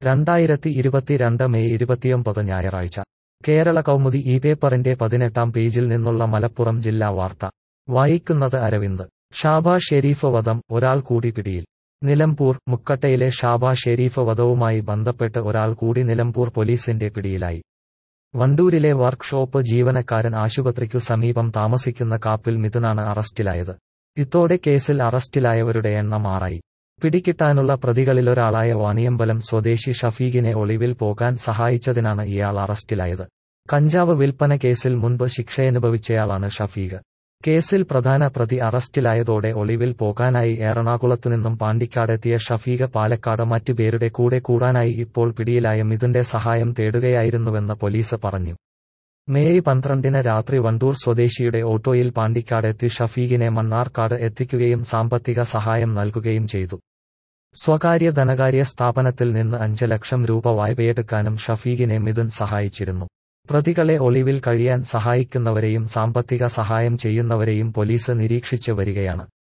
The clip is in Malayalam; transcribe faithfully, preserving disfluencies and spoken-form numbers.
രണ്ടായിരത്തി ഇരുപത്തിരണ്ട് മെയ് ഇരുപത്തിയൊമ്പത് ഞായറാഴ്ച കേരള കൗമുദി ഈ പേപ്പറിന്റെ പതിനെട്ടാം പേജിൽ നിന്നുള്ള മലപ്പുറം ജില്ലാ വാർത്ത വായിക്കുന്നത് അരവിന്ദ്. ഷാബ ഷെരീഫ് വധം, ഒരാൾ കൂടി പിടിയിൽ. നിലമ്പൂർ. മുക്കട്ടയിലെ ഷാബ ഷെരീഫ് വധവുമായി ബന്ധപ്പെട്ട് ഒരാൾ കൂടി നിലമ്പൂർ പോലീസിന്റെ പിടിയിലായി. വണ്ടൂരിലെ വർക്ക് ഷോപ്പ് ജീവനക്കാരൻ ആശുപത്രിക്കു സമീപം താമസിക്കുന്ന കാപ്പിൽ മിഥുനാണ് അറസ്റ്റിലായത്. ഇതോടെ കേസിൽ അറസ്റ്റിലായവരുടെ എണ്ണം ആറായി. പിടികിട്ടാനുള്ള പ്രതികളിലൊരാളായ വാണിയമ്പലം സ്വദേശി ഷഫീഖിനെ ഒളിവിൽ പോകാൻ സഹായിച്ചതിനാണ് ഇയാൾ അറസ്റ്റിലായത്. കഞ്ചാവ് വിൽപ്പന കേസിൽ മുൻപ് ശിക്ഷയനുഭവിച്ചയാളാണ് ഷഫീഖ്. കേസിൽ പ്രധാന പ്രതി അറസ്റ്റിലായതോടെ ഒളിവിൽ പോകാനായി എറണാകുളത്തുനിന്നും പാണ്ടിക്കാടെത്തിയ ഷഫീഖ് പാലക്കാട് മറ്റുപേരുടെ കൂടെ കൂടാനായി ഇപ്പോൾ പിടിയിലായ മിഥുന്റെ സഹായം തേടുകയായിരുന്നുവെന്ന് പോലീസ് പറഞ്ഞു. മെയ് പന്ത്രണ്ടിന് രാത്രി വണ്ടൂർ സ്വദേശിയുടെ ഓട്ടോയിൽ പാണ്ടിക്കാടെത്തി ഷഫീഖിനെ മണ്ണാർക്കാട് എത്തിക്കുകയും സാമ്പത്തിക സഹായം നൽകുകയും ചെയ്തു. സ്വകാര്യ ധനകാര്യ സ്ഥാപനത്തിൽ നിന്ന് അഞ്ച് ലക്ഷം രൂപ വായ്പയെടുക്കാനും ഷഫീഖിനെ മിഥുൻ സഹായിച്ചിരുന്നു. പ്രതികളെ ഒളിവിൽ കഴിയാൻ സഹായിക്കുന്നവരെയും സാമ്പത്തിക സഹായം ചെയ്യുന്നവരെയും പോലീസ് നിരീക്ഷിച്ച് വരികയാണ്.